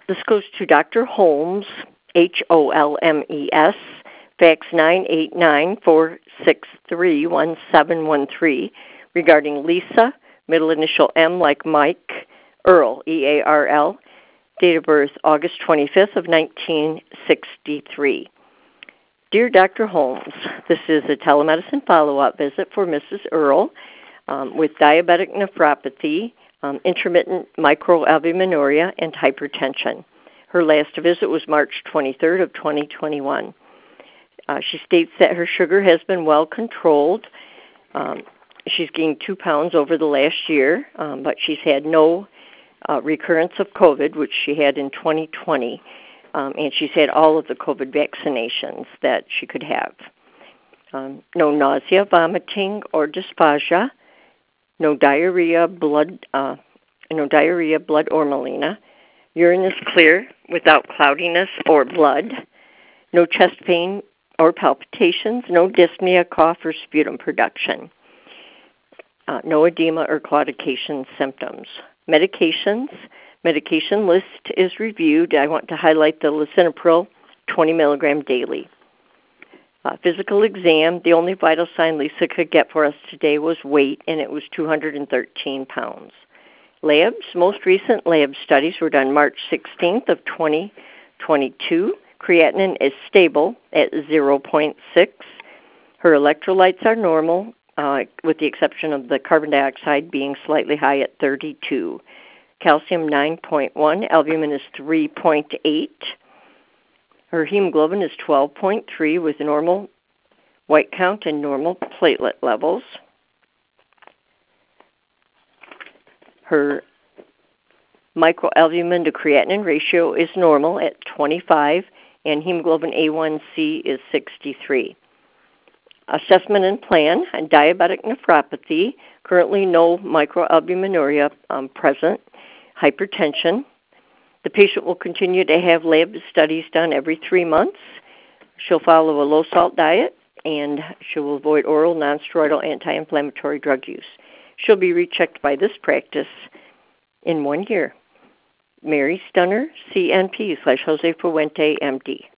This goes to Dr. Holmes, Holmes, fax 989-463-1713, regarding Lisa, middle initial M like Mike, Earl, Earl, date of birth August 25th of 1963. Dear Dr. Holmes, this is a telemedicine follow-up visit for Mrs. Earl with diabetic nephropathy, intermittent microalbuminuria, and hypertension. Her last visit was March 23rd of 2021. She states that her sugar has been well controlled. She's gained 2 pounds over the last year, but she's had no recurrence of COVID, which she had in 2020, and she's had all of the COVID vaccinations that she could have. No nausea, vomiting, or dysphagia. No diarrhea, blood or melena. Urine is clear without cloudiness or blood. No chest pain or palpitations. No dyspnea, cough, or sputum production. No edema or claudication symptoms. Medications. Medication list is reviewed. I want to highlight the lisinopril 20 milligram daily. Physical exam, the only vital sign Lisa could get for us today was weight, and it was 213 pounds. Labs, most recent lab studies were done March 16th of 2022. Creatinine is stable at 0.6. Her electrolytes are normal, with the exception of the carbon dioxide being slightly high at 32. Calcium 9.1, albumin is 3.8. Her hemoglobin is 12.3 with normal white count and normal platelet levels. Her microalbumin to creatinine ratio is normal at 25, and hemoglobin A1C is 63. Assessment and plan, diabetic nephropathy, currently no microalbuminuria present, hypertension. The patient will continue to have lab studies done every 3 months. She'll follow a low-salt diet, and she will avoid oral nonsteroidal anti-inflammatory drug use. She'll be rechecked by this practice in 1 year. Mary Stunner, CNP /Jose Fuente, MD.